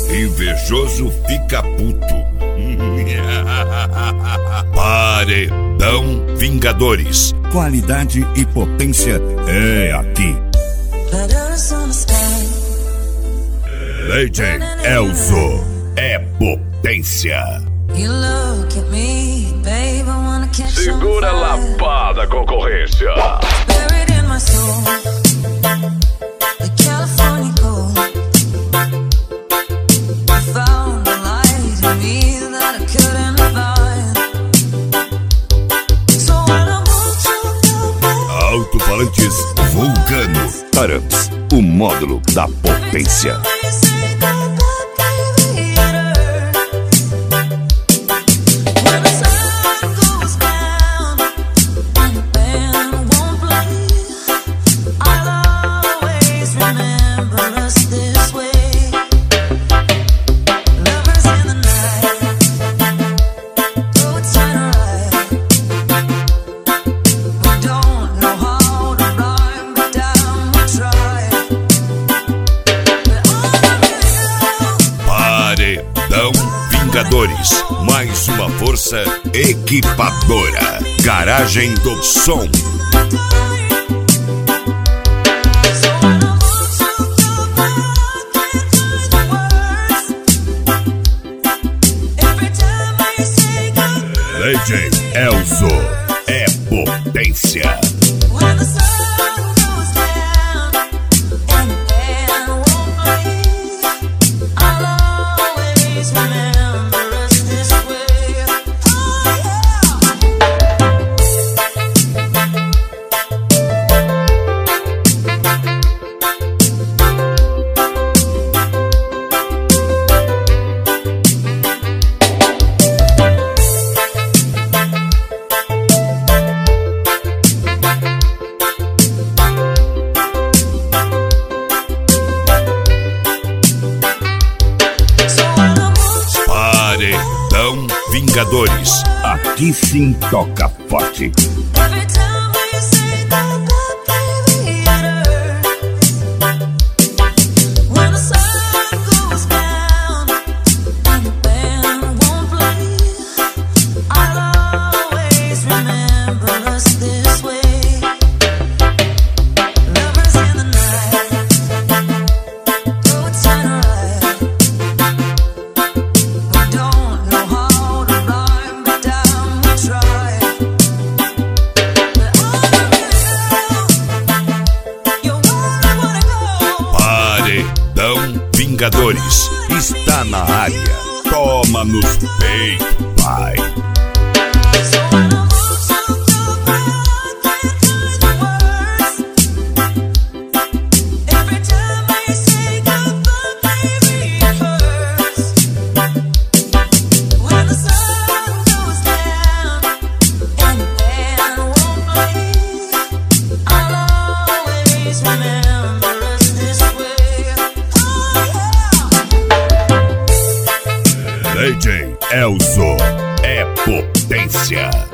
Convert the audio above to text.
Invejoso fica puto. Paredão Vingadores. Qualidade e potência é aqui. Legend Elzo é potência. Segura a lapada, concorrência. Alto-falantes Vulcano. Tarams, o módulo da potência. Vingadores, mais uma força equipadora. Garagem do Som. Legend Elzo é potência. Paredão Vingadores. Aqui sim toca forte. Vingadores está na área. Toma nos peitos, pai. Legend Elzo é potência.